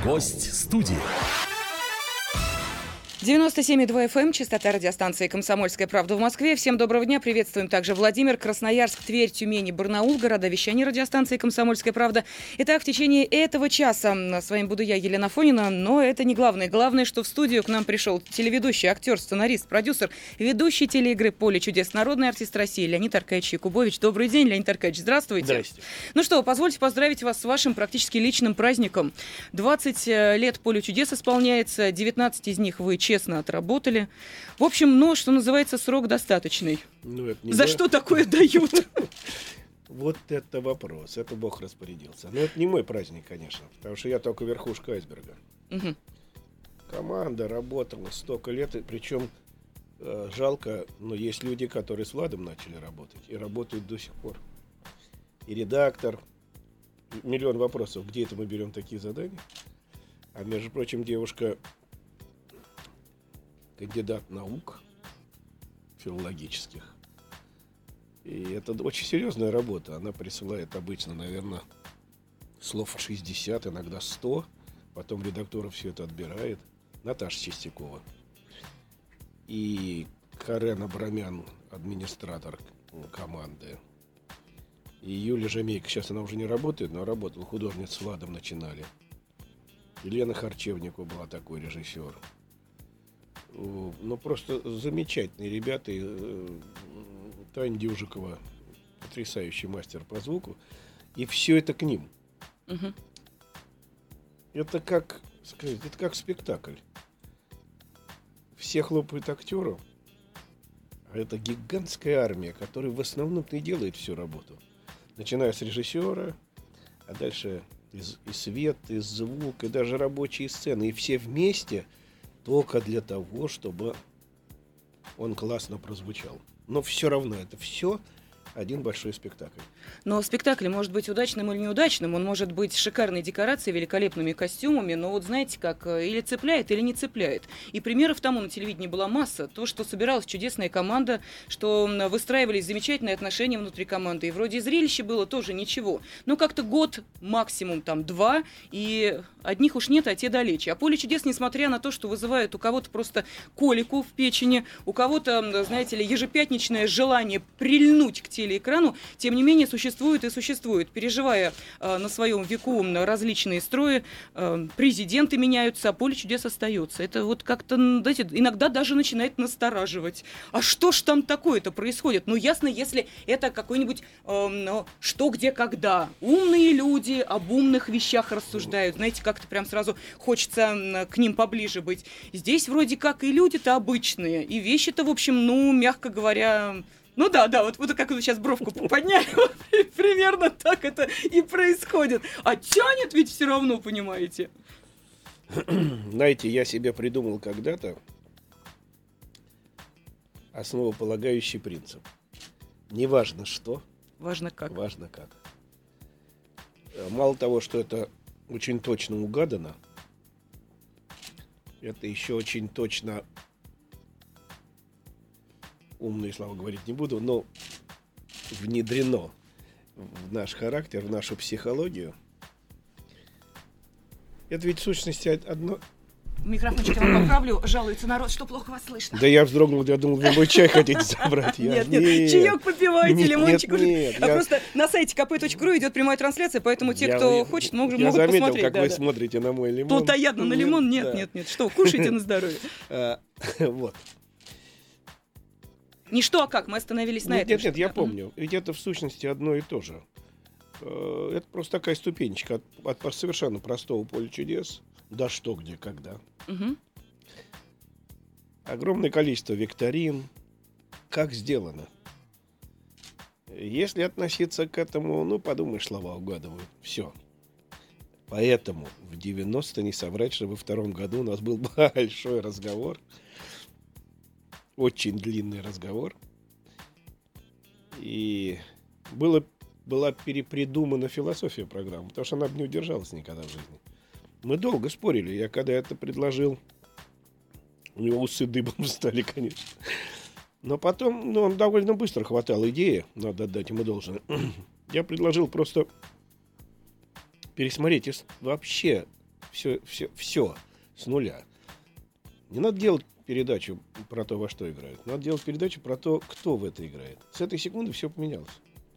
Гость студии. 97,2 FM, частота радиостанции «Комсомольская правда» в Москве. Всем доброго дня. Приветствуем также Владимир, Красноярск, Тверь, Тюмень и Барнаул, города вещания радиостанции «Комсомольская правда». Итак, в течение этого часа с вами буду я, Елена Афонина, но это не главное. Главное, что в студию к нам пришел телеведущий, актер, сценарист, продюсер, ведущий телеигры «Поле чудес», народный артист России Леонид Аркадьевич Якубович. Добрый день, Леонид Аркадьевич, здравствуйте. Здрасте. Ну что, позвольте поздравить вас с вашим практически личным праздником. 20 лет «Полю чудес» исполняется, 19 из них вы честно отработали. В общем, что называется, срок достаточный. За что такое дают? Вот это вопрос. Это Бог распорядился. Но это не мой праздник, конечно, потому что я только верхушка айсберга. Угу. Команда работала столько лет, причем жалко, но есть люди, которые с Владом начали работать и работают до сих пор. И редактор. Миллион вопросов, где это мы берем такие задания. А между прочим, девушка кандидат наук филологических. И это очень серьезная работа. Она присылает обычно, наверное, слов 60, иногда 100. Потом редактор все это отбирает. Наташа Чистякова. И Карен Абрамян, администратор команды. И Юлия Жамейко. Сейчас она уже не работает, но работала. Художница с Владом начинали. Елена Харчевникова была такой режиссер. Ну, просто замечательные ребята. Таня Дюжикова, потрясающий мастер по звуку. И все это к ним. Угу. Это как спектакль. Все хлопают актеру, а это гигантская армия, которая в основном-то и делает всю работу. Начиная с режиссера, а дальше и свет, и звук, и даже рабочие сцены. И все вместе только для того, чтобы он классно прозвучал. Но все равно это все один большой спектакль. Но спектакль может быть удачным или неудачным. Он может быть шикарной декорацией, великолепными костюмами. Но вот знаете как, или цепляет, или не цепляет. И примеров тому на телевидении была масса. То, что собиралась чудесная команда, что выстраивались замечательные отношения внутри команды. И вроде зрелище было тоже ничего. Но как-то год, максимум 2, и одних уж нет, а те далече. А «Поле чудес», несмотря на то, что вызывает у кого-то просто колику в печени, у кого-то, знаете ли, ежепятничное желание прильнуть к телеэкрану, тем не менее существует и существует. Переживая на своем веку различные строи, президенты меняются, а «Поле чудес» остается. Это вот как-то, знаете, иногда даже начинает настораживать. А что ж там такое-то происходит? Ну, ясно, если это какой-нибудь «Что, где, когда». Умные люди об умных вещах рассуждают. Знаете, как-то прям сразу хочется к ним поближе быть. Здесь вроде как и люди-то обычные, и вещи-то, в общем, мягко говоря... Ну да, вот как вы сейчас бровку подняли, примерно так это и происходит. А тянет ведь все равно, понимаете? Знаете, я себе придумал когда-то основополагающий принцип. Не важно что. Важно как. Важно как. Мало того, что это очень точно угадано, это еще очень точно... Умные слова говорить не буду, но внедрено в наш характер, в нашу психологию. Это ведь в сущности одно... Микрофончик я вам поправлю. Жалуется народ, что плохо вас слышно. Да я вздрогнул, я думал, вы мой чай хотите забрать. Нет, чаек попивайте, лимончик. Нет. Просто на сайте kp.ru идет прямая трансляция, поэтому те, кто хочет, могут посмотреть. Я заметил, как вы смотрите на мой лимон. Плотоядно на лимон? Нет. Что, кушайте на здоровье. Вот. Не что, а как? Мы остановились на этом. Нет, я помню. Ведь это в сущности одно и то же. Это просто такая ступенечка от совершенно простого «Поля чудес» до «Что, где, когда». Угу. Огромное количество викторин. Как сделано. Если относиться к этому, подумаешь, слова угадывают. Все. Поэтому в 90 не соврать, что во втором году у нас был большой разговор. Очень длинный разговор. И была перепридумана философия программы, потому что она бы не удержалась никогда в жизни. Мы долго спорили. Я когда это предложил, у него усы дыбом стали, конечно. Но потом, он довольно быстро хватал идеи, надо отдать ему должное. Я предложил просто пересмотреть вообще все с нуля. Не надо делать передачу про то, во что играют. Надо делать передачу про то, кто в это играет. С этой секунды все поменялось.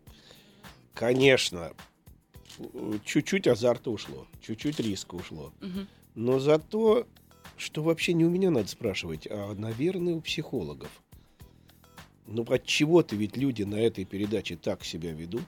Конечно, чуть-чуть азарта ушло, чуть-чуть риска ушло. Но зато, что вообще не у меня надо спрашивать, а, наверное, у психологов. Ну, от чего-то ведь люди на этой передаче так себя ведут.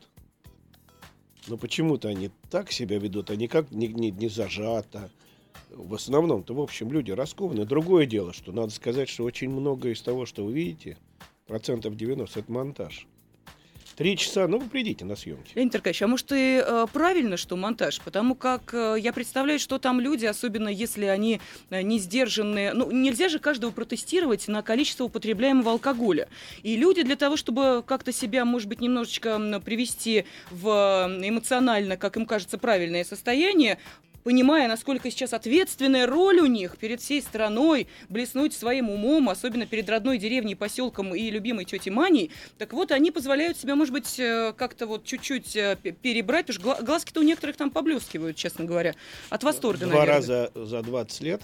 Но почему-то они так себя ведут, а никак не зажато. В основном-то, в общем, люди раскованы. Другое дело, что надо сказать, что очень многое из того, что вы видите, 90% это монтаж. 3 часа, ну, вы придите на съемки. Леонид Аркадьевич, а может и правильно, что монтаж? Потому как я представляю, что там люди, особенно если они не сдержанные... Ну, нельзя же каждого протестировать на количество употребляемого алкоголя. И люди для того, чтобы как-то себя, может быть, немножечко привести в эмоционально, как им кажется, правильное состояние, понимая, насколько сейчас ответственная роль у них перед всей страной, блеснуть своим умом, особенно перед родной деревней, поселком и любимой тетей Маней, так вот, они позволяют себе, может быть, как-то вот чуть-чуть перебрать, потому что глазки-то у некоторых там поблескивают, честно говоря, от восторга, Два наверное. раза за 20 лет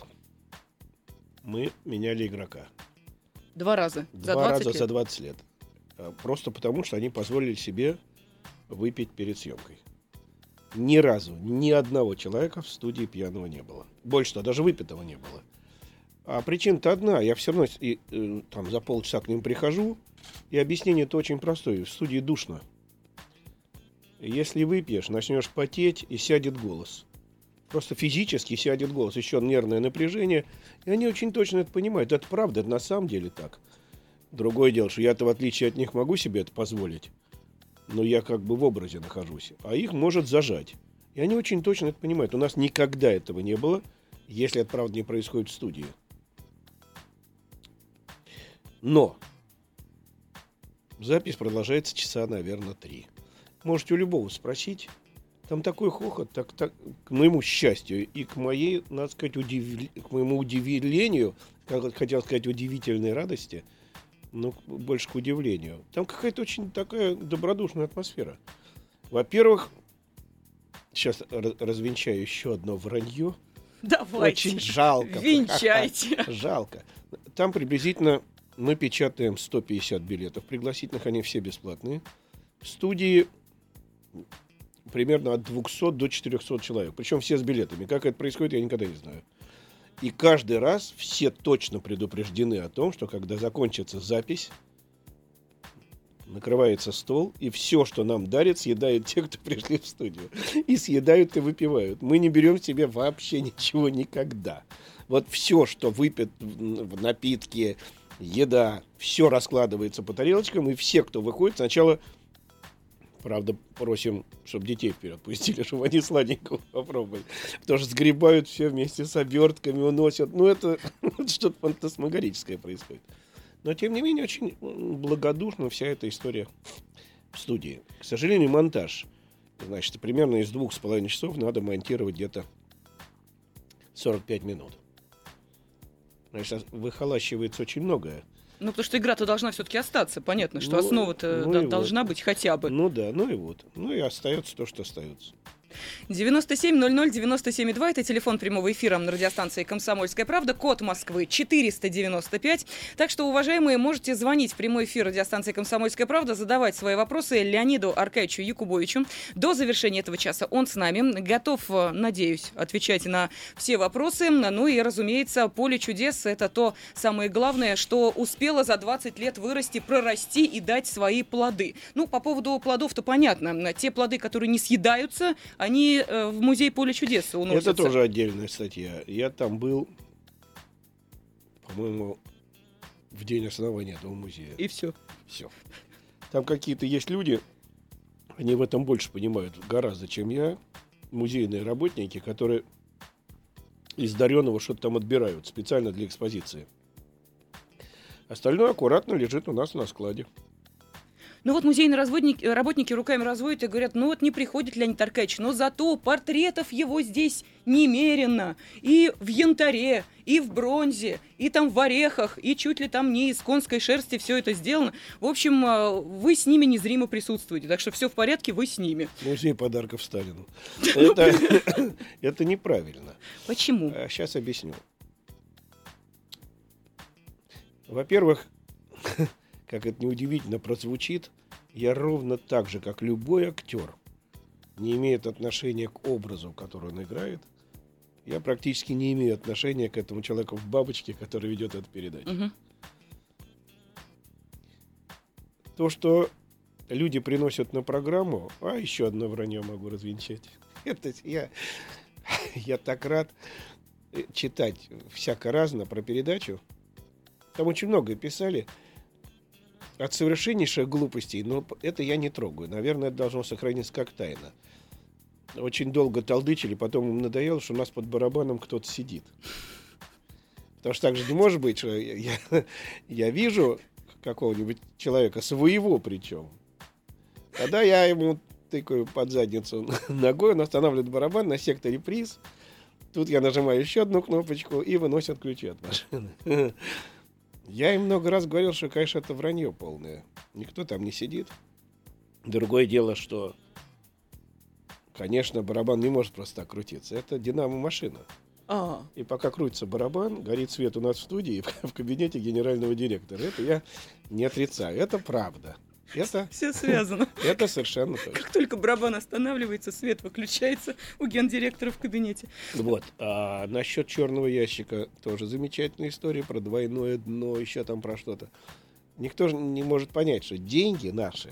мы меняли игрока. 2 раза за 20 Два раза лет. за 20 лет. Просто потому, что они позволили себе выпить перед съемкой. Ни разу, ни одного человека в студии пьяного не было. Больше того, даже выпитого не было. А причина-то одна. Я все равно там за полчаса к ним прихожу, и объяснение-то очень простое. В студии душно. Если выпьешь, начнешь потеть, и сядет голос. Просто физически сядет голос. Еще нервное напряжение. И они очень точно это понимают. Это правда, это на самом деле так. Другое дело, что я-то, в отличие от них, могу себе это позволить. Но я как бы в образе нахожусь. А их может зажать. И они очень точно это понимают. У нас никогда этого не было, если это, правда, не происходит в студии. Но запись продолжается часа, наверное, 3. Можете у любого спросить. Там такой хохот, так, к моему счастью и к моей, надо сказать, к моему удивлению, как хотел сказать, удивительной радости, но больше к удивлению. Там какая-то очень такая добродушная атмосфера. Во-первых, сейчас развенчаю еще одно вранье. Давайте. Очень жалко. Венчайте. Жалко. Там приблизительно мы печатаем 150 билетов. Пригласительных они все бесплатные. В студии примерно от 200 до 400 человек. Причем все с билетами. Как это происходит, я никогда не знаю. И каждый раз все точно предупреждены о том, что когда закончится запись, накрывается стол, и все, что нам дарят, съедают те, кто пришли в студию. И съедают, и выпивают. Мы не берем себе вообще ничего никогда. Вот все, что выпит, напитки, еда, все раскладывается по тарелочкам, и все, кто выходит, сначала, правда, просим, чтобы детей вперед пустили, чтобы они сладенького попробовали. Потому что сгребают все вместе с обертками, уносят. Ну, это что-то фантасмагорическое происходит. Но, тем не менее, очень благодушна вся эта история в студии. К сожалению, монтаж. Значит, примерно из 2,5 часов надо монтировать где-то 45 минут. Значит, выхолащивается очень многое. Ну, потому что игра-то должна все-таки остаться. Понятно, что основа-то должна быть хотя бы. Ну да, ну и вот. Ну и остается то, что остается. 97-00-97-2. Это телефон прямого эфира на радиостанции «Комсомольская правда». Код Москвы 495. Так что, уважаемые, можете звонить в прямой эфир радиостанции «Комсомольская правда», задавать свои вопросы Леониду Аркадьевичу Якубовичу. До завершения этого часа он с нами. Готов, надеюсь, отвечать на все вопросы. Ну и, разумеется, поле чудес – это то самое главное, что успело за 20 лет вырасти, прорасти и дать свои плоды. Ну, по поводу плодов-то понятно. Те плоды, которые не съедаются, они в музей Поле чудес уносятся. Это тоже отдельная статья. Я там был, по-моему, в день основания этого музея. И все. Все. Там какие-то есть люди, они в этом больше понимают гораздо, чем я. Музейные работники, которые из даренного что-то там отбирают специально для экспозиции. Остальное аккуратно лежит у нас на складе. Ну вот музейные работники руками разводят и говорят, ну вот не приходит Леонид Аркадьевич, но зато портретов его здесь немерено. И в янтаре, и в бронзе, и там в орехах, и чуть ли там не из конской шерсти все это сделано. В общем, вы с ними незримо присутствуете, так что все в порядке, вы с ними. Музей подарков Сталину. Это неправильно. Почему? Сейчас объясню. Во-первых, как это неудивительно прозвучит, я ровно так же, как любой актер, не имеет отношения к образу, который он играет. Я практически не имею отношения к этому человеку в бабочке, который ведет эту передачу. Угу. То, что люди приносят на программу, еще одно вранье могу развенчать. Это я так рад читать всяко разно про передачу. Там очень много писали от совершеннейших глупостей, но это я не трогаю. Наверное, это должно сохраниться как тайна. Очень долго толдычили, потом им надоело, что у нас под барабаном кто-то сидит. Потому что так же не может быть, что я вижу какого-нибудь человека, своего причем. Тогда я ему тыкаю под задницу ногой, он останавливает барабан на секторе приз. Тут я нажимаю еще одну кнопочку и выносят ключи от машины. Я им много раз говорил, что, конечно, это вранье полное. Никто там не сидит. Другое дело, что, конечно, барабан не может просто так крутиться. Это динамо-машина. И пока крутится барабан, горит свет у нас в студии, в кабинете генерального директора. Это я не отрицаю. Это правда. Это все связано. Это совершенно точно. Как только барабан останавливается, свет выключается у гендиректора в кабинете. Вот. А насчет черного ящика тоже замечательная история про двойное дно, еще там про что-то. Никто же не может понять, что деньги наши,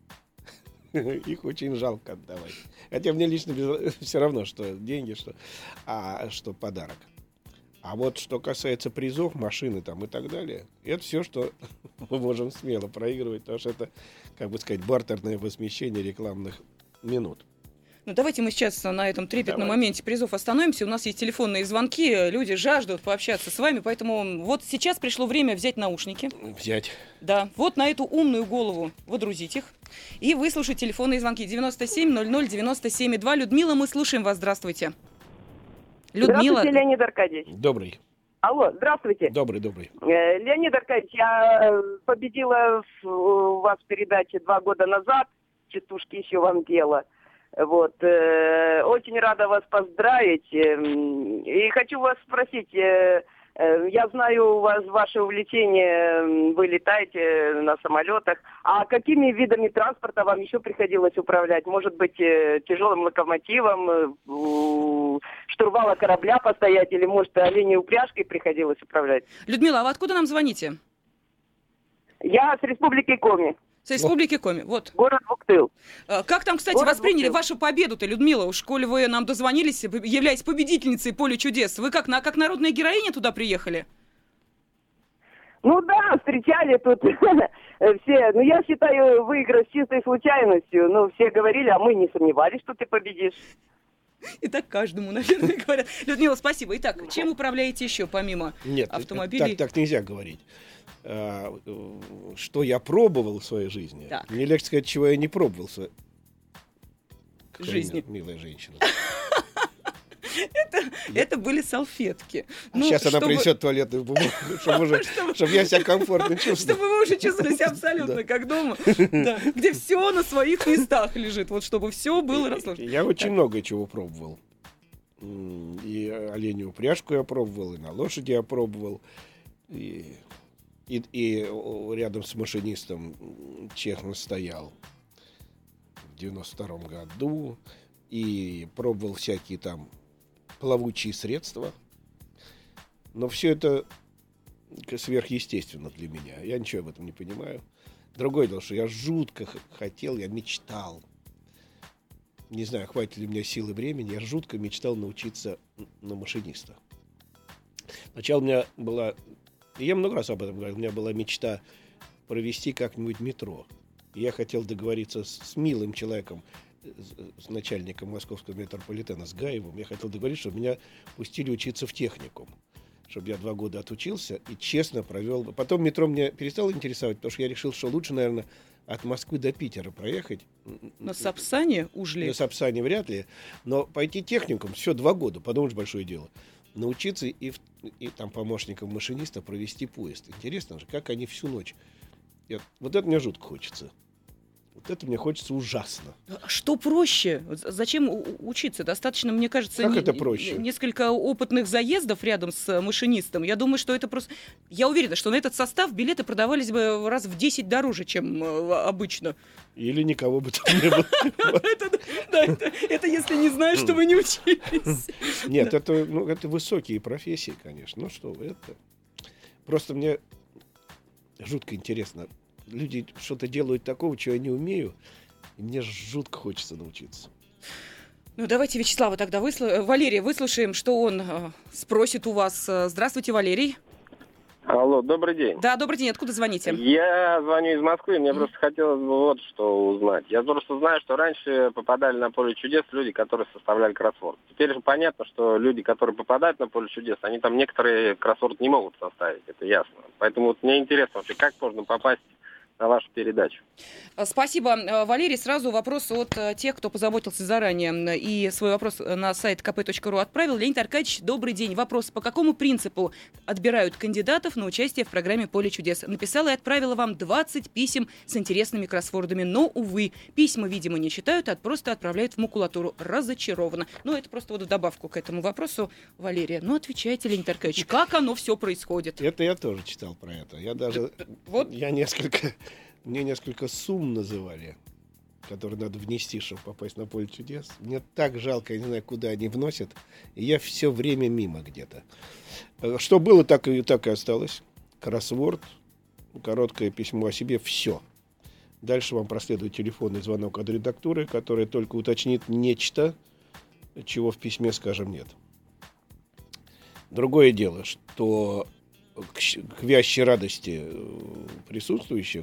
их очень жалко отдавать. Хотя мне лично все равно, что деньги, что подарок. А вот что касается призов, машины там и так далее, это все, что мы можем смело проигрывать, потому что это, как бы сказать, бартерное возмещение рекламных минут. Ну, давайте мы сейчас на этом трепетном моменте призов остановимся. У нас есть телефонные звонки, люди жаждут пообщаться с вами, поэтому вот сейчас пришло время взять наушники. Взять. Да, вот на эту умную голову водрузить их и выслушать телефонные звонки 970097,2. Людмила, мы слушаем вас, здравствуйте. Людмила. Здравствуйте, Леонид Аркадьевич. Добрый. Алло, здравствуйте. Добрый. Леонид Аркадьевич, я победила у вас в передаче 2 года назад. Частушки еще вам дело. Вот. Очень рада вас поздравить. И хочу вас спросить. Я знаю, у вас ваше увлечение, вы летаете на самолетах. А какими видами транспорта вам еще приходилось управлять? Может быть, тяжелым локомотивом, штурвала корабля постоять, или, может, оленей упряжкой приходилось управлять? Людмила, а вы откуда нам звоните? Я с Республики Коми. С Республики Коми, вот. Город Буктыл. Как там, кстати, восприняли вашу победу-то, Людмила? Уж коли вы нам дозвонились, являясь победительницей «Поле чудес», вы как народная героиня туда приехали? Ну да, встречали тут все. Ну, я считаю, выигрыш чистой случайностью. Ну, все говорили, а мы не сомневались, что ты победишь. И так каждому, наверное, говорят. Людмила, спасибо. Итак, чем управляете еще, помимо автомобилей? Нет, так нельзя говорить. Что я пробовал в своей жизни. Так. Мне легче сказать, чего я не пробовал в своей жизни. Милая женщина. Это были салфетки. Сейчас она принесет туалетную бумагу, чтобы я себя комфортно чувствовал. Чтобы вы уже чувствовали себя абсолютно как дома, где все на своих местах лежит, вот чтобы все было расложено. Я очень много чего пробовал. И оленью упряжку я пробовал, и на лошади я пробовал, и рядом с машинистом честно стоял в 92-м году, и пробовал всякие там плавучие средства. Но все это сверхъестественно для меня. Я ничего об этом не понимаю. Другое дело, что я жутко хотел, я мечтал. Не знаю, хватит ли у меня силы и времени. Я жутко мечтал научиться на машиниста. Сначала у меня была... И я много раз об этом говорил. У меня была мечта провести как-нибудь метро. И я хотел договориться с милым человеком, с начальником московского метрополитена, с Гаевым. Я хотел договориться, чтобы меня пустили учиться в техникум. Чтобы я 2 года отучился и честно провел. Потом метро меня перестало интересовать, потому что я решил, что лучше, наверное, от Москвы до Питера проехать. На Сапсане ужли? На Сапсане вряд ли. Но пойти техникум, все 2 года, подумаешь, большое дело. Научиться и там помощникам машиниста провести поезд. Интересно же, как они всю ночь. Вот это мне жутко хочется. Вот это мне хочется ужасно. Что проще? Зачем учиться? Достаточно, мне кажется, как это проще? Несколько опытных заездов рядом с машинистом. Я думаю, что это просто... Я уверена, что на этот состав билеты продавались бы раз в 10 дороже, чем обычно. Или никого бы там не было. Это если не знаешь, что вы не учились. Нет, это высокие профессии, конечно. Ну что, это... Просто мне жутко интересно. Люди что-то делают такого, чего я не умею, и мне жутко хочется научиться. Ну, давайте Вячеслава тогда Валерия выслушаем, что он спросит у вас. Здравствуйте, Валерий. Алло, добрый день. Да, добрый день. Откуда звоните? Я звоню из Москвы, мне просто хотелось бы вот что узнать. Я просто знаю, что раньше попадали на поле чудес люди, которые составляли кроссворд. Теперь же понятно, что люди, которые попадают на поле чудес, они там некоторые кроссворд не могут составить, это ясно. Поэтому вот мне интересно вообще, как можно попасть на вашу передачу. Спасибо, Валерий. Сразу вопрос от тех, кто позаботился заранее и свой вопрос на сайт kp.ru отправил. Леонид Аркадьевич, добрый день. Вопрос: по какому принципу отбирают кандидатов на участие в программе «Поле чудес»? Написала и отправила вам 20 писем с интересными кроссвордами, но, увы, письма, видимо, не читают, а просто отправляют в макулатуру. Разочарована. Ну, это просто вот в добавку к этому вопросу, Валерия. Ну, отвечайте, Леонид Аркадьевич, как оно все происходит? Это я тоже читал про это. Мне несколько сумм называли, которые надо внести, чтобы попасть на поле чудес. Мне так жалко, я не знаю, куда они вносят. И я все время мимо где-то. Что было, так и осталось. Кроссворд, короткое письмо о себе, все. Дальше вам проследует телефонный звонок от редактуры, которая только уточнит нечто, чего в письме, скажем, нет. Другое дело, что к вящей радости присутствующих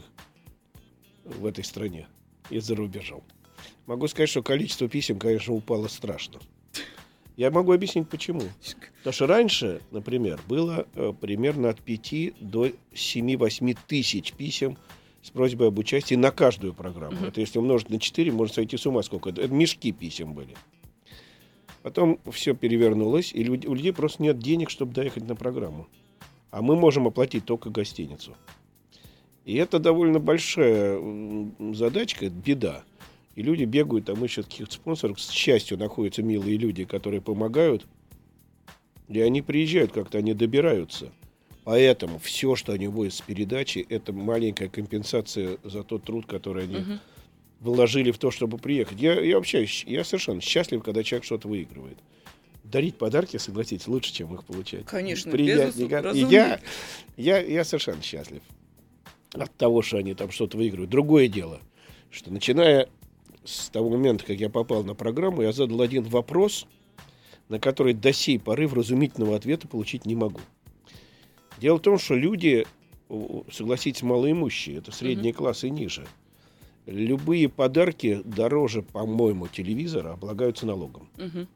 в этой стране и за рубежом, могу сказать, что количество писем, конечно, упало страшно. Я могу объяснить, почему. Потому что раньше, например, было примерно от 5 до 7-8 тысяч писем с просьбой об участии на каждую программу. Это если умножить на 4, можно сойти с ума, сколько это. Это мешки писем были. Потом все перевернулось, и у людей просто нет денег, чтобы доехать на программу. А мы можем оплатить только гостиницу. И это довольно большая задачка, беда. И люди бегают, там ищут каких-то спонсоров. К счастью, находятся милые люди, которые помогают. И они приезжают как-то, они добираются. Поэтому все, что они вводят с передачи, это маленькая компенсация за тот труд, который они вложили в то, чтобы приехать. Я совершенно счастлив, когда человек что-то выигрывает. Дарить подарки, согласитесь, лучше, чем их получать. Конечно, безусловно. И я совершенно счастлив от того, что они там что-то выигрывают. Другое дело, что начиная с того момента, как я попал на программу, я задал один вопрос, на который до сей поры вразумительного ответа получить не могу. Дело в том, что люди, согласитесь, малоимущие, это средний класс и ниже, любые подарки дороже, по-моему, телевизора облагаются налогом.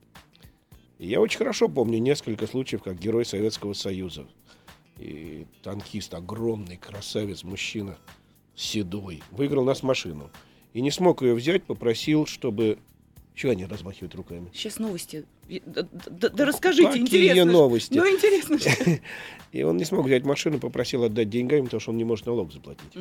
И я очень хорошо помню несколько случаев, как герой Советского Союза и танкист, огромный красавец, мужчина, седой, выиграл у нас машину. И не смог ее взять, попросил, чтобы... Чего они размахивают руками? Сейчас новости. Да расскажите, какие интересно. Новости? Ну, интересно. И он не смог взять машину, попросил отдать деньгами, потому что он не может налог заплатить.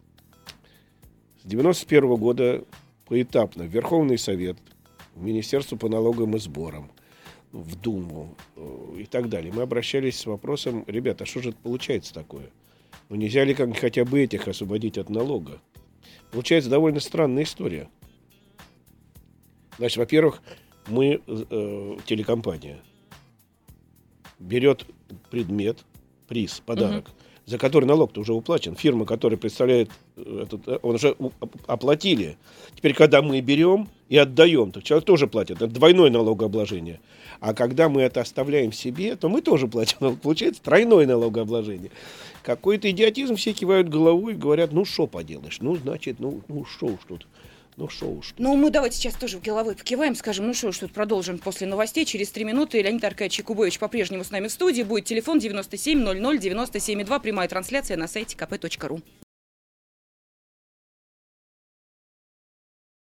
С 91 года поэтапно в Верховный Совет, в Министерство по налогам и сборам, в Думу и так далее. Мы обращались с вопросом: ребята, а что же это получается такое? Ну нельзя ли как хотя бы этих освободить от налога? Получается довольно странная история. Значит, во-первых, мы, телекомпания, берет предмет, приз, подарок, за который налог-то уже уплачен. Фирма, которая представляет, он уже оплатили. Теперь, когда мы берем и отдаем, то человек тоже платит. Это двойное налогообложение. А когда мы это оставляем себе, то мы тоже платим. Получается тройное налогообложение. Какой-то идиотизм, все кивают головой и говорят: ну, что поделаешь? Ну, значит, ну что уж тут. Ну, мы давайте сейчас тоже головой покиваем, скажем, ну что ж тут, продолжим после новостей. Через 3 минуты Леонид Аркадьевич Якубович по-прежнему с нами в студии. Будет телефон 97 00 97 2, прямая трансляция на сайте kp.ru.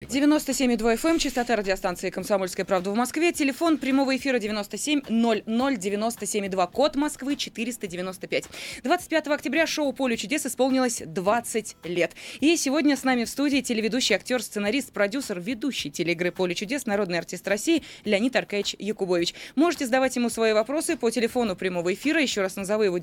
97,2 FM, частота радиостанции «Комсомольская правда» в Москве. Телефон прямого эфира 97-00-97,2, код Москвы 495. 25 октября шоу «Поле чудес» исполнилось 20 лет. И сегодня с нами в студии телеведущий, актер, сценарист, продюсер, ведущий телеигры «Поле чудес», народный артист России Леонид Аркадьевич Якубович. Можете задавать ему свои вопросы по телефону прямого эфира. Еще раз назову его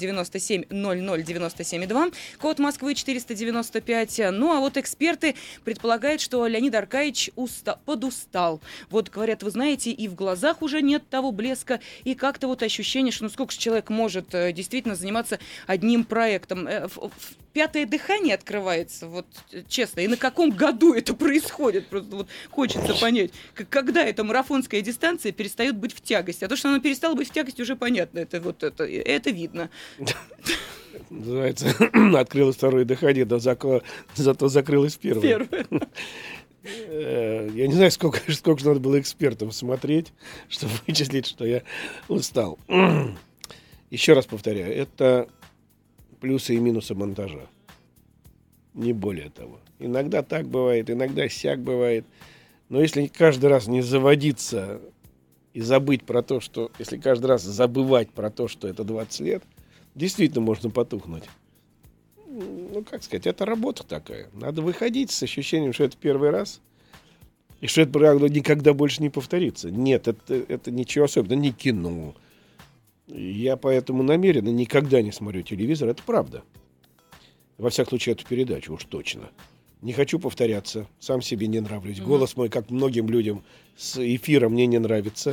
97-00-97,2, код Москвы 495. Ну а вот эксперты предполагают, что Леонид Аркадьевич подустал. Вот говорят, вы знаете, и в глазах уже нет того блеска, и как-то вот ощущение, что ну сколько же человек может действительно заниматься одним проектом. Пятое дыхание открывается, вот честно. И на каком году это происходит? Просто вот хочется понять, когда эта марафонская дистанция перестает быть в тягость. А то, что она перестала быть в тягость, уже понятно. Это видно. Называется, открылось второе дыхание, но зато закрылось первое. Я не знаю, сколько же надо было экспертам смотреть, чтобы вычислить, что я устал. Еще раз повторяю, это плюсы и минусы монтажа. Не более того. Иногда так бывает, иногда сяк бывает. Но если каждый раз не заводиться и забыть про то, что... Если каждый раз забывать про то, что это 20 лет, действительно можно потухнуть. Ну, как сказать, это работа такая. Надо выходить с ощущением, что это первый раз, и что это правило никогда больше не повторится. Нет, это ничего особенного, не кино. Я поэтому намеренно никогда не смотрю телевизор, это правда. Во всяком случае, эту передачу уж точно. Не хочу повторяться, сам себе не нравлюсь. Голос мой, как многим людям с эфира, мне не нравится.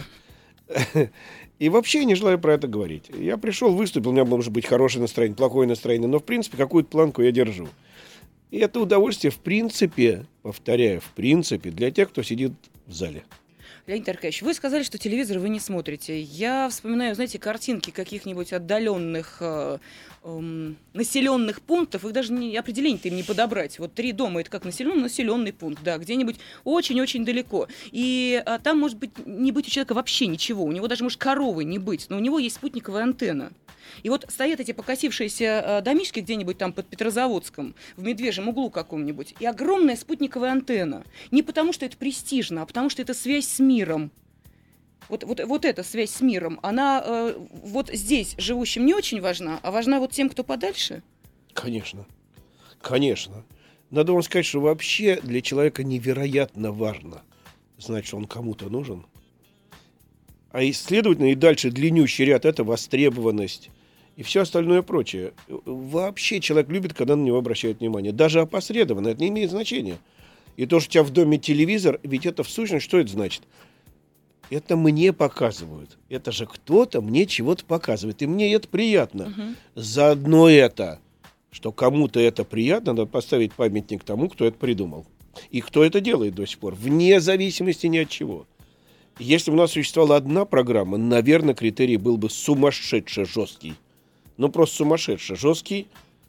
И вообще не желаю про это говорить. Я пришел, выступил, у меня может быть хорошее настроение, плохое настроение, но в принципе какую-то планку я держу. И это удовольствие в принципе, повторяю, в принципе, для тех, кто сидит в зале. Леонид Аркадьевич, вы сказали, что телевизор вы не смотрите. Я вспоминаю, знаете, картинки каких-нибудь отдаленных населенных пунктов, их даже определение-то им не подобрать. Вот 3 дома — это как населенный пункт, да, где-нибудь очень-очень далеко. И там может быть не быть у человека вообще ничего, у него даже может коровы не быть, но у него есть спутниковая антенна. И вот стоят эти покосившиеся домишки где-нибудь там под Петрозаводском, в Медвежьем углу каком-нибудь, и огромная спутниковая антенна. Не потому, что это престижно, а потому, что это связь с миром. Вот эта связь с миром, она вот здесь живущим не очень важна, а важна вот тем, кто подальше? Конечно. Конечно. Надо вам сказать, что вообще для человека невероятно важно знать, что он кому-то нужен. А и, следовательно, и дальше длиннющий ряд — это востребованность и все остальное прочее. Вообще человек любит, когда на него обращают внимание. Даже опосредованно, это не имеет значения. И то, что у тебя в доме телевизор, ведь это в сущности, что это значит? Это мне показывают. Это же кто-то мне чего-то показывает. И мне это приятно. Заодно это, что кому-то это приятно, надо поставить памятник тому, кто это придумал. И кто это делает до сих пор. Вне зависимости ни от чего. Если бы у нас существовала одна программа, наверное, критерий был бы сумасшедше жесткий. Ну, просто сумасшедше жесткий.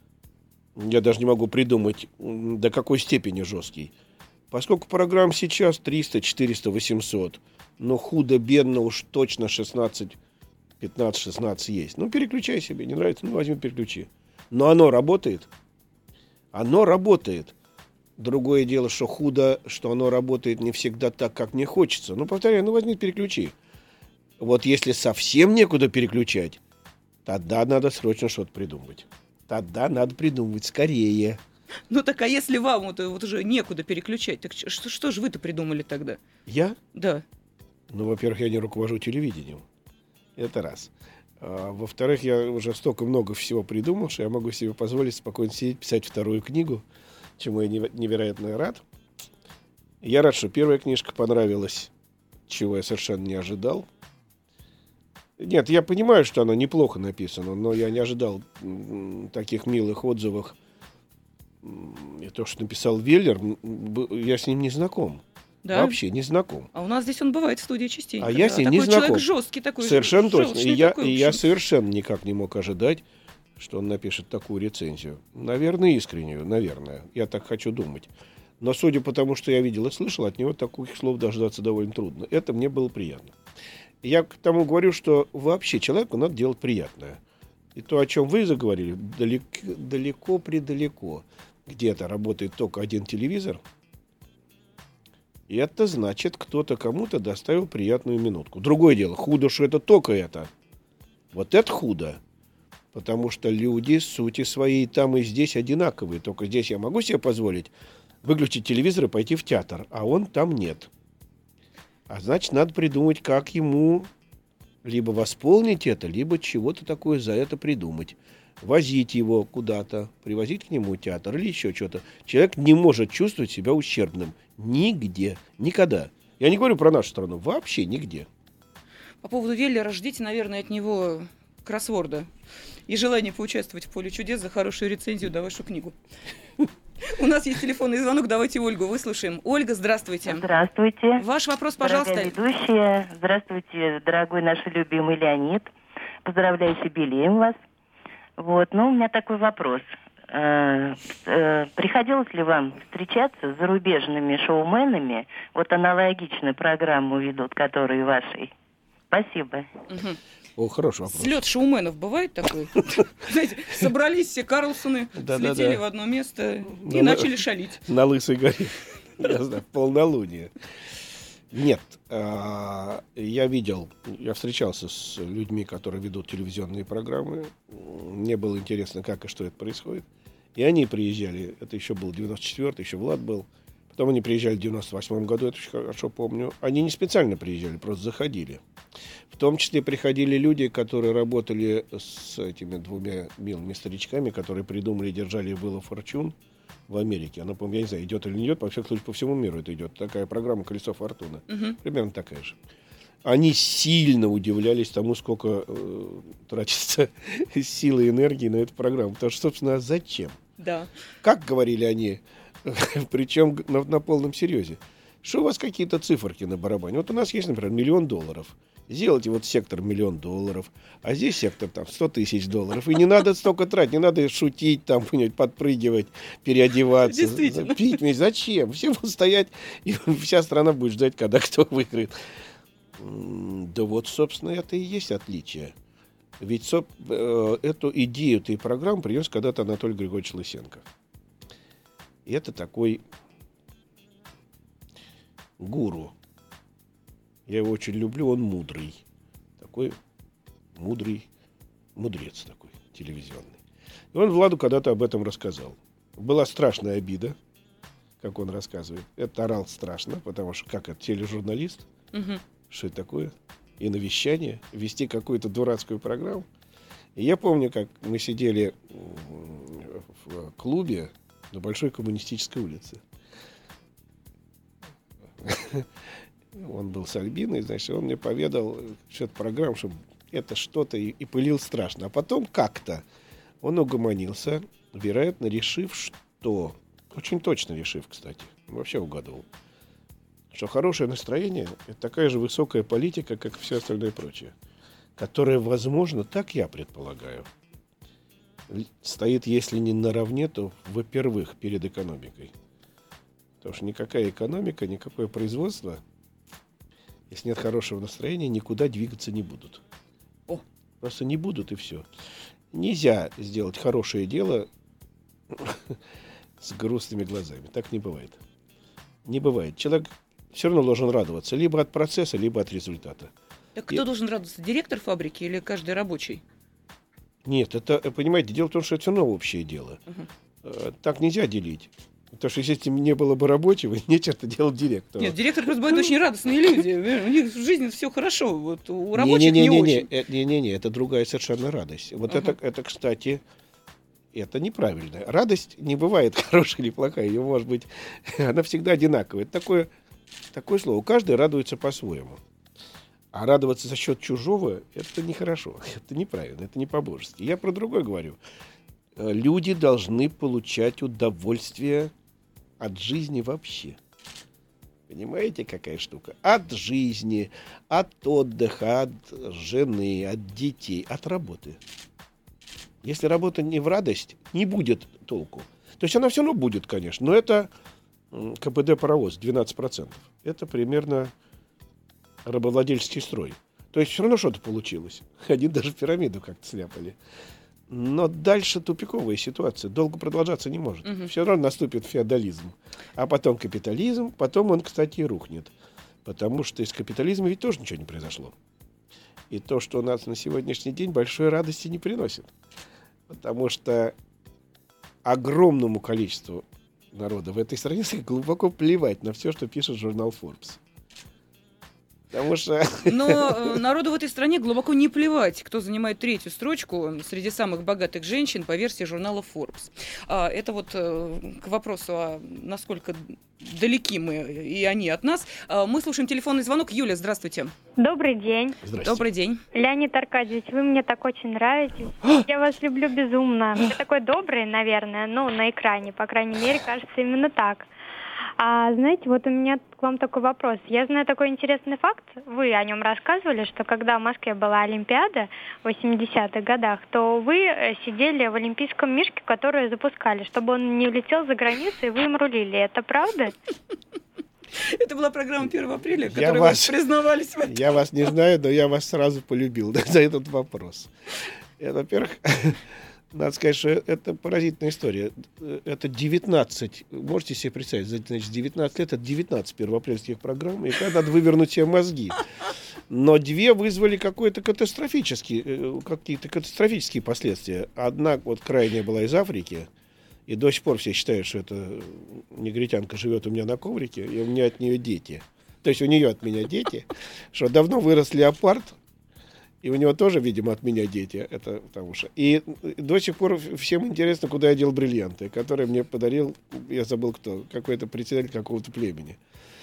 Я даже не могу придумать, до какой степени жесткий. Поскольку программ сейчас 300, 400, 800, но худо-бедно уж точно 16, 15, 16 есть. Ну, переключай себе, не нравится, ну, возьми, переключи. Но оно работает. Оно работает. Другое дело, что худо, что оно работает не всегда так, как мне хочется. Ну, повторяю, ну, возьми, переключи. Вот если совсем некуда переключать, тогда надо срочно что-то придумать. Тогда надо придумывать скорее. Ну так, а если вам вот уже некуда переключать, так что же вы-то придумали тогда? Я? Да. Ну, во-первых, я не руковожу телевидением. Это раз. А, во-вторых, я уже столько много всего придумал, что я могу себе позволить спокойно сидеть, писать вторую книгу, чему я невероятно рад. Я рад, что первая книжка понравилась, чего я совершенно не ожидал. Нет, я понимаю, что она неплохо написана, но я не ожидал таких милых отзывов. И то, что написал Веллер, я с ним не знаком. Да? Вообще не знаком. А у нас здесь он бывает в студии частенько. А я с ним не знаком. Человек жесткий такой. Совершенно точно. И я совершенно никак не мог ожидать, что он напишет такую рецензию. Наверное, искреннюю, наверное. Я так хочу думать. Но судя по тому, что я видел и слышал, от него таких слов дождаться довольно трудно. Это мне было приятно. Я к тому говорю, что вообще человеку надо делать приятное. И то, о чем вы заговорили, далеко-предалеко. Где-то работает только один телевизор, И это значит, кто-то кому-то доставил приятную минутку. Другое дело, худо, что это только это. Вот это худо. Потому что люди, сути своей, там и здесь одинаковые. Только здесь я могу себе позволить выключить телевизор и пойти в театр, а он там нет. А значит, надо придумать, как ему либо восполнить это, либо чего-то такое за это придумать. Возить его куда-то, привозить к нему театр или еще что-то. Человек не может чувствовать себя ущербным. Нигде. Никогда. Я не говорю про нашу страну. Вообще нигде. По поводу Веллера ждите, наверное, от него кроссворда и желание поучаствовать в «Поле чудес» за хорошую рецензию на вашу книгу. У нас есть телефонный звонок, давайте Ольгу выслушаем. Ольга, здравствуйте. Здравствуйте. Ваш вопрос, пожалуйста. Дорогая ведущая, здравствуйте, дорогой наш любимый Леонид. Поздравляю с юбилеем вас. Вот, у меня такой вопрос. Приходилось ли вам встречаться с зарубежными шоуменами? Вот аналогичную программу ведут, которые вашей. Спасибо. Угу. О, хороший вопрос. Слет шоуменов бывает такой? Знаете, собрались все Карлсоны, слетели в одно место и начали шалить. На Лысой горе. Я знаю, полнолуние. Нет, я встречался с людьми, которые ведут телевизионные программы. Мне было интересно, как и что это происходит. И они приезжали, это еще был 94-й, еще Влад был. Потом они приезжали в 98-м году, это очень хорошо помню. Они не специально приезжали, просто заходили. В том числе приходили люди, которые работали с этими двумя милыми старичками, которые придумали, держали Wheel of Fortune в Америке. Она, по-моему, я не знаю, идет или не идет, по всякому случаю, по всему миру это идет. Такая программа «Колесо фортуны». Примерно такая же. Они сильно удивлялись тому, сколько тратится силы и энергии на эту программу. Потому что, собственно, зачем? Да. Как говорили они, причем на полном серьезе, что у вас какие-то циферки на барабане. Вот у нас есть, например, $1 000 000. Сделайте вот сектор $1 000 000, а здесь сектор там $100 000. И не надо столько тратить, не надо шутить, там, подпрыгивать, переодеваться, пить. Зачем? Все будут стоять, и вся страна будет ждать, когда кто выиграет. Да вот, собственно, это и есть отличие. Ведь эту идею этой программы принес когда-то Анатолий Григорьевич Лысенко. И это такой гуру. Я его очень люблю, он мудрый. Такой мудрый мудрец такой, телевизионный. И он Владу когда-то об этом рассказал. Была страшная обида, как он рассказывает. Это орал страшно, потому что как это, тележурналист? Что это такое? И на вещание, вести какую-то дурацкую программу. И я помню, как мы сидели в клубе на Большой Коммунистической улице. Он был с Альбиной, значит, он мне поведал, что это программа, что это что-то, и пылил страшно. А потом как-то он угомонился, вероятно, решив, что... Очень точно решив, кстати. Вообще угадывал. Что хорошее настроение — это такая же высокая политика, как и все остальное прочее. Которая, возможно, так я предполагаю, стоит, если не наравне, то, во-первых, перед экономикой. Потому что никакая экономика, никакое производство, если нет хорошего настроения, никуда двигаться не будут. Просто не будут, и все. Нельзя сделать хорошее дело с грустными глазами. Так не бывает. Не бывает. Человек все равно должен радоваться либо от процесса, либо от результата. Так кто должен радоваться? Директор фабрики или каждый рабочий? Нет, это, понимаете, дело в том, что это все равно общее дело. Так нельзя делить. Потому что если не было бы рабочего, нечего делать директору. Нет, директор просто бывают очень радостные люди. У них в жизни все хорошо. Вот у рабочих не очень. Не, это другая совершенно радость. Вот это, кстати, это неправильно. Радость не бывает хорошая или плохая. Ее может быть, она всегда одинаковая. Это такое слово. Каждый радуется по-своему. А радоваться за счет чужого — это нехорошо. Это неправильно, это не по-божески. Я про другое говорю. Люди должны получать удовольствие от жизни вообще. Понимаете, какая штука? От жизни, от отдыха, от жены, от детей, от работы. Если работа не в радость, не будет толку. То есть она все равно будет, конечно, но это КПД паровоз 12%. Это примерно рабовладельческий строй. То есть все равно что-то получилось. Один даже пирамиду как-то сляпали. Но дальше тупиковая ситуация, долго продолжаться не может. Все равно наступит феодализм, а потом капитализм, потом он, кстати, и рухнет. Потому что из капитализма ведь тоже ничего не произошло. И то, что у нас на сегодняшний день, большой радости не приносит. Потому что огромному количеству народа в этой стране глубоко плевать на все, что пишет журнал Forbes. Потому что... Но народу в этой стране глубоко не плевать, кто занимает 3-ю строчку среди самых богатых женщин по версии журнала Forbes. Это вот к вопросу, насколько далеки мы и они от нас. Мы слушаем телефонный звонок. Юля, здравствуйте. Добрый день. Добрый день. Леонид Аркадьевич, вы мне так очень нравитесь. Я вас люблю безумно. Вы такой добрый, наверное, на экране, по крайней мере, кажется именно так. А знаете, вот у меня к вам такой вопрос. Я знаю такой интересный факт, вы о нем рассказывали, что когда в Москве была Олимпиада в 80-х годах, то вы сидели в олимпийском мишке, который запускали, чтобы он не улетел за границу, и вы им рулили. Это правда? Это была программа 1 апреля, в которой вы признавались в этом. Я вас не знаю, но я вас сразу полюбил за этот вопрос. Во-первых... Надо сказать, что это поразительная история. Это 19, можете себе представить, значит, 19 лет, это 19 первоапрельских программ, и когда надо вывернуть себе мозги. Но 2 вызвали какие-то катастрофические последствия. Одна вот крайняя была из Африки, и до сих пор все считают, что эта негритянка живет у меня на коврике, и у меня от нее дети. То есть у нее от меня дети, что давно вырос леопард, и у него тоже, видимо, от меня дети. Это потому что. И до сих пор всем интересно, куда я дел бриллианты, которые мне подарил, я забыл кто, какой-то председатель какого-то племени.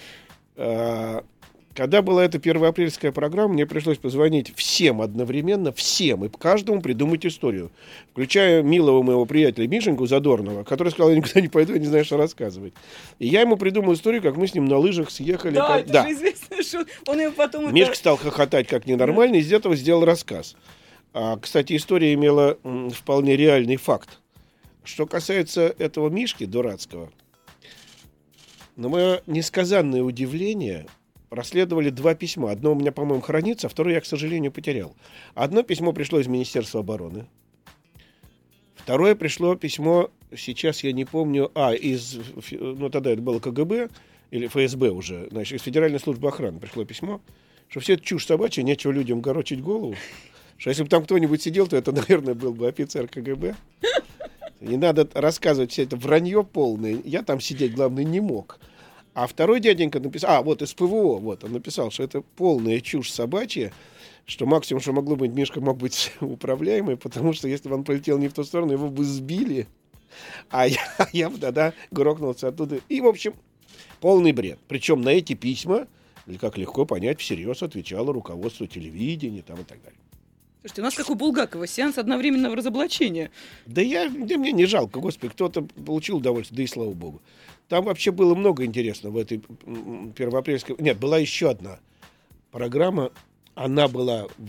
Когда была эта первоапрельская программа, мне пришлось позвонить всем одновременно, всем, и каждому придумать историю. Включая милого моего приятеля Мишеньку Задорнова, который сказал, я никуда не пойду, я не знаю, что рассказывать. И я ему придумал историю, как мы с ним на лыжах съехали. Да, это же известно, что он его потом... Мишка стал хохотать как ненормальный, из этого сделал рассказ. Кстати, история имела вполне реальный факт. Что касается этого Мишки дурацкого, на мое несказанное удивление... Расследовали 2 письма. Одно у меня, по-моему, хранится, а второе я, к сожалению, потерял. Одно письмо пришло из Министерства обороны. Второе пришло письмо, сейчас я не помню, тогда это было КГБ, или ФСБ уже, значит, из Федеральной службы охраны пришло письмо, что все это чушь собачья, нечего людям горочить голову. Что если бы там кто-нибудь сидел, то это, наверное, был бы офицер КГБ. Не надо рассказывать все это вранье полное. Я там сидеть, главное, не мог. А второй дяденька написал, вот из ПВО, он написал, что это полная чушь собачья, что максимум, что могло быть, Мишка мог быть управляемый, потому что если бы он полетел не в ту сторону, его бы сбили, а я бы тогда грохнулся оттуда. И, в общем, полный бред. Причем на эти письма, как легко понять, всерьез отвечало руководство телевидения там, и так далее. Слушайте, у нас, как у Булгакова, сеанс одновременного разоблачения. Да мне не жалко, господи, кто-то получил удовольствие, да и слава богу. Там вообще было много интересного в этой первоапрельской... Нет, была еще одна программа, она была в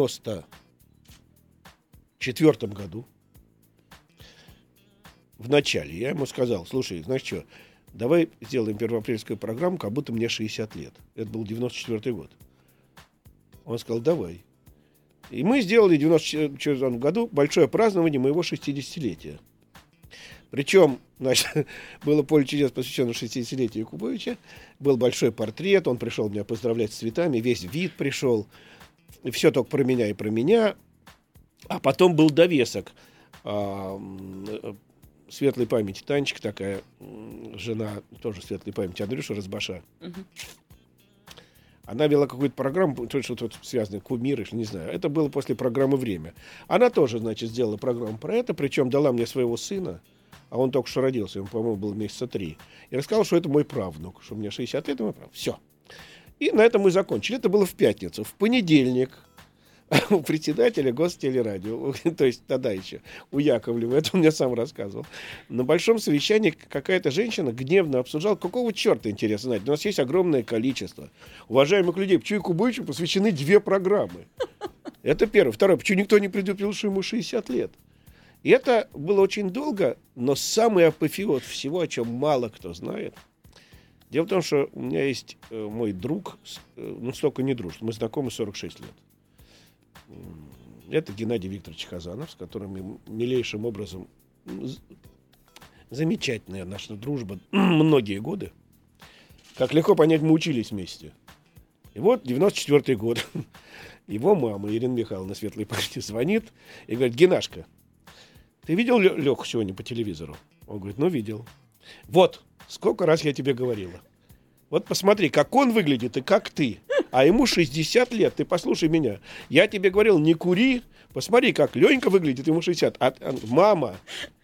94-м году, в начале. Я ему сказал, слушай, знаешь что, давай сделаем первоапрельскую программу, как будто мне 60 лет. Это был 94-й год. Он сказал, давай. И мы сделали в 1994 году большое празднование моего 60-летия. Причем, значит, было поле чудес, посвященное 60-летию Якубовича. Был большой портрет, он пришел меня поздравлять с цветами, весь вид пришел. И все только про меня и про меня. А потом был довесок. Светлой памяти Танечка такая, жена, тоже светлой памяти, Андрюша Разбаша. Она вела какую-то программу, что-то связанное, кумиры, не знаю. Это было после программы «Время». Она тоже, значит, сделала программу про это, причем дала мне своего сына, а он только что родился, ему, по-моему, было месяца 3. И рассказал, что это мой правнук, что мне 60 лет, и мой правнук. Все. И на этом мы закончили. Это было в пятницу. В понедельник у председателя Гостелерадио, то есть тогда еще, у Яковлева, это он мне сам рассказывал, на большом совещании какая-то женщина гневно обсуждала, какого черта, интересно знать, у нас есть огромное количество уважаемых людей, почему Якубовичу посвящены 2 программы. Это первое. Второе, почему никто не предупредил, что ему 60 лет. И это было очень долго, но самый апофеоз всего, о чем мало кто знает. Дело в том, что у меня есть мой друг, столько не дружит, мы знакомы 46 лет. Это Геннадий Викторович Хазанов, с которым мы милейшим образом... Замечательная наша дружба многие годы. Как легко понять, мы учились вместе. И вот 94-й год. Его мама, Ирина Михайловна, светлой памяти, звонит и говорит: Геннашка, ты видел Леху сегодня по телевизору? Он говорит: ну, видел. Вот, сколько раз я тебе говорила. Вот посмотри, как он выглядит и как ты. А ему 60 лет, ты послушай меня. Я тебе говорил, не кури. Посмотри, как Ленька выглядит, ему 60. Мама,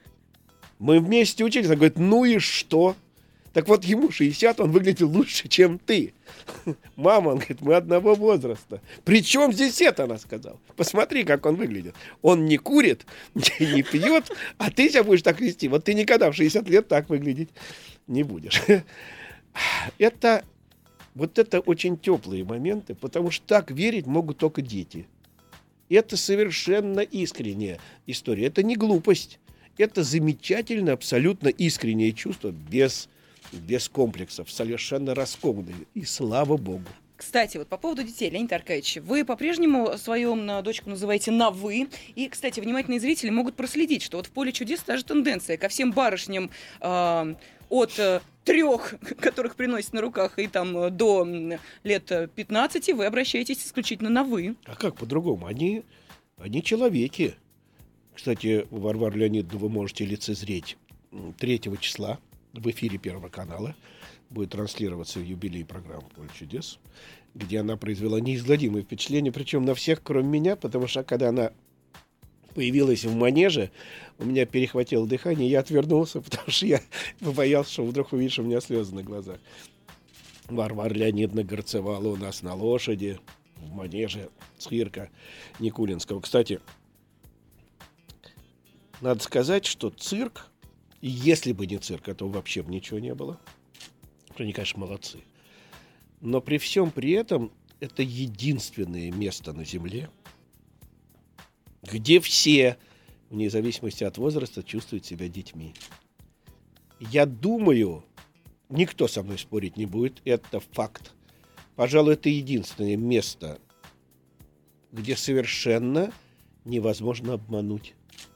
мы вместе учились. Она говорит: ну и что? Так вот, ему 60, он выглядел лучше, чем ты. Мама, он говорит, мы одного возраста. Причем здесь это, она сказала. Посмотри, как он выглядит. Он не курит, не пьет, а ты себя будешь так вести. Вот ты никогда в 60 лет так выглядеть не будешь. Это очень теплые моменты, потому что так верить могут только дети. Это совершенно искренняя история. Это не глупость. Это замечательно, абсолютно искреннее чувство, без комплексов, совершенно раскованные. И слава богу. Кстати, вот по поводу детей, Леонид Аркадьевич, вы по-прежнему свою дочку называете на «вы». И, кстати, внимательные зрители могут проследить, что вот в «Поле чудес» та же тенденция ко всем барышням от 3, которых приносят на руках, и там до лет 15, вы обращаетесь исключительно на «вы». А как по-другому? Они человеки. Кстати, Варвару Леонидовну вы можете лицезреть 3 числа в эфире Первого канала. Будет транслироваться юбилей программы «Поле чудес», где она произвела неизгладимое впечатление, причем на всех, кроме меня, потому что когда она появилась в манеже, у меня перехватило дыхание, я отвернулся, потому что я боялся, что вдруг увидишь у меня слезы на глазах. Варвара Леонидовна горцевала у нас на лошади в манеже цирка Никулинского. Кстати, надо сказать, что цирк, если бы не цирк, этого вообще бы ничего не было. Они, конечно, молодцы. Но при всем при этом это единственное место на Земле, где все, вне зависимости от возраста, чувствуют себя детьми. Я думаю, никто со мной спорить не будет, это факт. Пожалуй, это единственное место, где совершенно невозможно обмануть.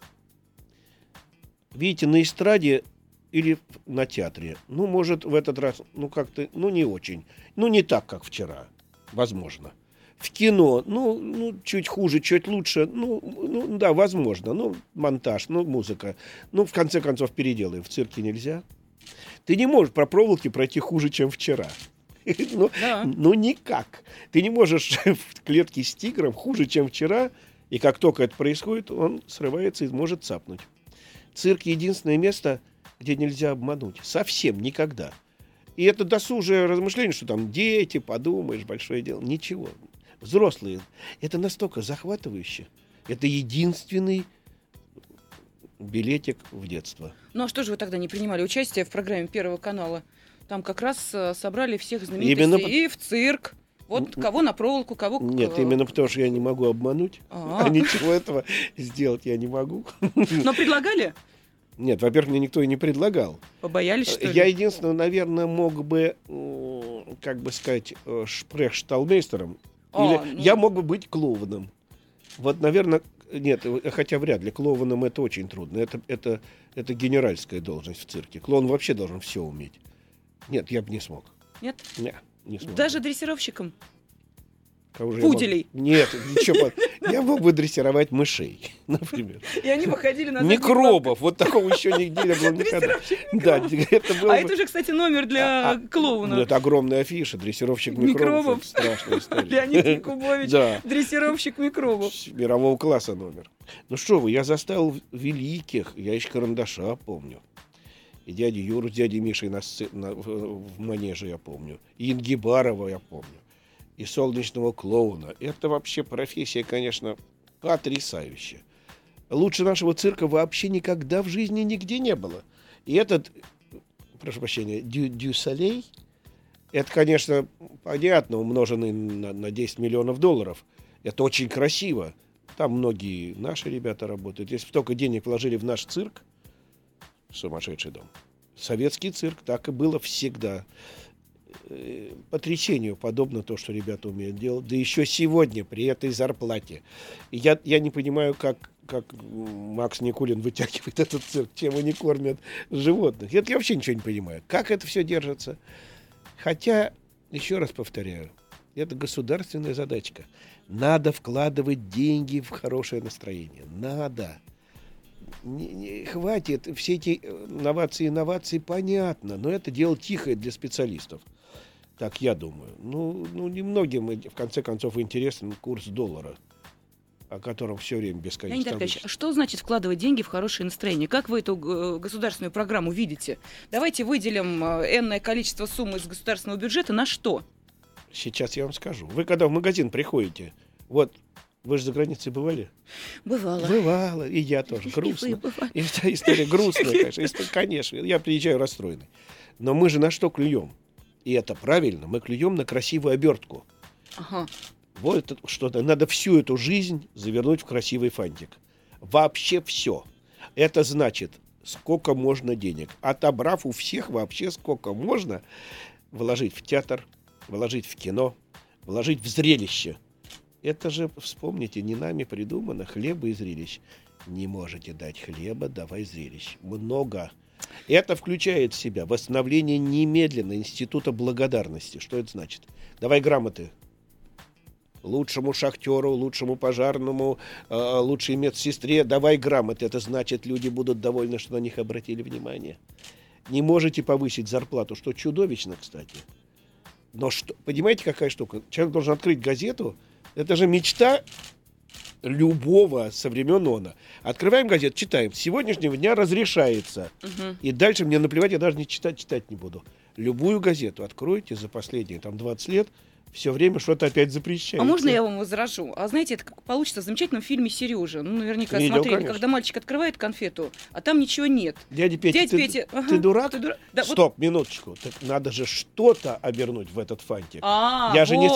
Видите, на эстраде или на театре, может, в этот раз, как-то, не очень. Не так, как вчера, возможно. В кино, чуть хуже, чуть лучше, да, возможно. Монтаж, музыка. В конце концов, переделаем. В цирке нельзя. Ты не можешь по проволоке пройти хуже, чем вчера. Никак. Ты не можешь в клетке с тигром хуже, чем вчера, и как только это происходит, он срывается и может цапнуть. Цирк — единственное место, где нельзя обмануть. Совсем никогда. И это досужее размышление, что там дети, подумаешь, большое дело. Ничего. Взрослые. Это настолько захватывающе. Это единственный билетик в детство. Ну а что же вы тогда не принимали участие в программе Первого канала? Там как раз собрали всех знаменитостей и в цирк. Вот кого на проволоку, кого... Нет, именно потому что я не могу обмануть. А ничего этого сделать я не могу. Но предлагали? Нет, во-первых, мне никто и не предлагал. Побоялись, что ли? Я единственное, наверное, мог бы, сказать, шпрехшталмейстером. Я мог бы быть клоуном. Вот, наверное, нет, хотя вряд ли. Клоуном это очень трудно. Это генеральская должность в цирке. Клоун вообще должен все уметь. Нет, я бы не смог. Нет? Нет, не смог. Даже дрессировщиком? Пуделей? Нет, ничего. Я мог бы дрессировать мышей, например. И они выходили на... Микробов. Вот такого еще нигде не было никогда. Да, это было... А это уже, кстати, номер для клоуна. Это огромная афиша. Дрессировщик микробов. Страшная история. Леонид Якубович, дрессировщик микробов. Мирового класса номер. Ну что вы, я заставил великих. Я еще Карандаша помню. И дядю Юру с дядей Мишей в манеже я помню. И Ингибарова я помню. И солнечного клоуна. Это вообще профессия, конечно, потрясающая. Лучше нашего цирка вообще никогда в жизни нигде не было. И этот, прошу прощения, Дю Солей, это, конечно, понятно, умноженный на 10 миллионов долларов. Это очень красиво. Там многие наши ребята работают. Если бы только денег вложили в наш цирк, сумасшедший дом. Советский цирк, так и было всегда. потрясению подобно то, что ребята умеют делать. Да еще сегодня при этой зарплате. И я не понимаю, как Макс Никулин вытягивает этот цирк, чем они кормят животных. Это я вообще ничего не понимаю. Как это все держится? Хотя, еще раз повторяю, это государственная задачка. Надо вкладывать деньги в хорошее настроение. Надо. Хватит. Все эти инновации, понятно. Но это дело тихое для специалистов. Так я думаю. Ну, немногим, в конце концов, интересен курс доллара, о котором все время бесконечно. Леонид Аркадьевич, что значит вкладывать деньги в хорошее настроение? Как вы эту государственную программу видите? Давайте выделим энное количество сумм из государственного бюджета на что? Сейчас я вам скажу. Вы когда в магазин приходите, вот, вы же за границей бывали? Бывало. Бывало, и я тоже. Грустно. История грустная, конечно. Конечно, я приезжаю расстроенный. Но мы же на что клюем? И это правильно, мы клюем на красивую обертку. Ага. Вот это что-то. Надо всю эту жизнь завернуть в красивый фантик. Вообще все. Это значит, сколько можно денег. Отобрав у всех вообще сколько можно, вложить в театр, вложить в кино, вложить в зрелище. Это же, вспомните, не нами придумано хлеба и зрелищ. Не можете дать хлеба, давай зрелищ. Много. Это включает в себя восстановление немедленно института благодарности. Что это значит? Давай грамоты. Лучшему шахтеру, лучшему пожарному, лучшей медсестре давай грамоты. Это значит, люди будут довольны, что на них обратили внимание. Не можете повысить зарплату, что чудовищно, кстати. Но что, понимаете, какая штука? Человек должен открыть газету. Это же мечта любого со времен ООНа. Открываем газету, читаем. С сегодняшнего дня разрешается. И дальше мне наплевать, я даже не читать не буду. Любую газету откройте за последние 20 лет, все время что-то опять запрещается. А можно я вам возражу? А знаете, это как получится в замечательном фильме «Сережа». Ну, наверняка Видел, смотрели, конечно. Когда мальчик открывает конфету, а там ничего нет. Дядя Петя, ты дурак? Да, Стоп, минуточку. Так надо же что-то обернуть в этот фантик. Я же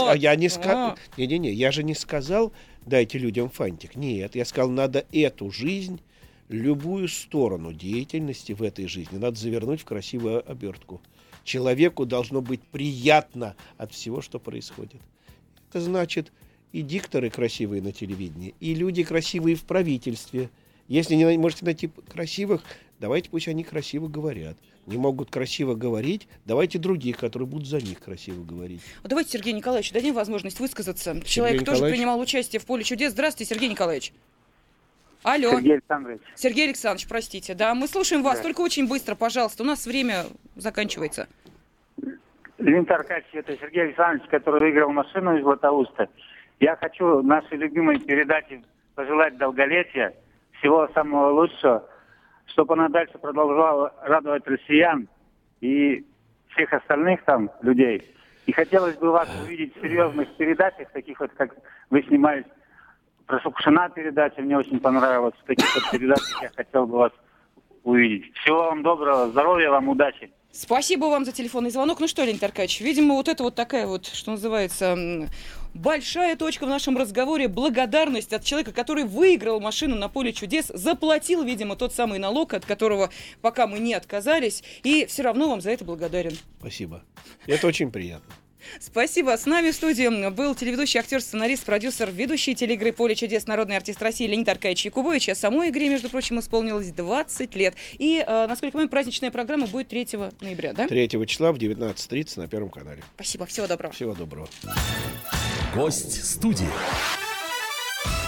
не сказал, дайте людям фантик. Нет, я сказал, надо эту жизнь, любую сторону деятельности в этой жизни надо завернуть в красивую обертку. Человеку должно быть приятно от всего, что происходит. Это значит, и дикторы красивые на телевидении, и люди красивые в правительстве. Если не можете найти красивых, давайте пусть они красиво говорят. Не могут красиво говорить, давайте других, которые будут за них красиво говорить. Давайте Сергею Николаевичу дадим возможность высказаться. Человек тоже принимал участие в «Поле чудес». Здравствуйте, Сергей Николаевич. Алло. Сергей Александрович, простите. Да, мы слушаем вас, только очень быстро, пожалуйста. У нас время заканчивается. Леонид Аркадьевич, это Сергей Александрович, который выиграл машину из Златоуста. Я хочу нашей любимой передаче пожелать долголетия, всего самого лучшего, чтобы она дальше продолжала радовать россиян и всех остальных там людей. И хотелось бы вас увидеть в серьезных передачах, таких вот, как вы снимались. Про Шукшина передача мне очень понравилась. В таких вот передачах я хотел бы вас увидеть. Всего вам доброго, здоровья вам, удачи. Спасибо вам за телефонный звонок. Ну что, Леонид Аркадьевич, видимо, вот это вот такая вот, что называется, большая точка в нашем разговоре. Благодарность от человека, который выиграл машину на «Поле чудес», заплатил, видимо, тот самый налог, от которого пока мы не отказались, и все равно вам за это благодарен. Спасибо. Это очень приятно. Спасибо. С нами в студии был телеведущий, актер, сценарист, продюсер, ведущий телеигры «Поле чудес», народный артист России Леонид Аркадьевич Якубович. А самой игре, между прочим, исполнилось 20 лет. И, насколько я понимаю, праздничная программа будет 3 ноября, да? 3 числа в 19:30 на Первом канале. Спасибо. Всего доброго. Всего доброго. Гость студии.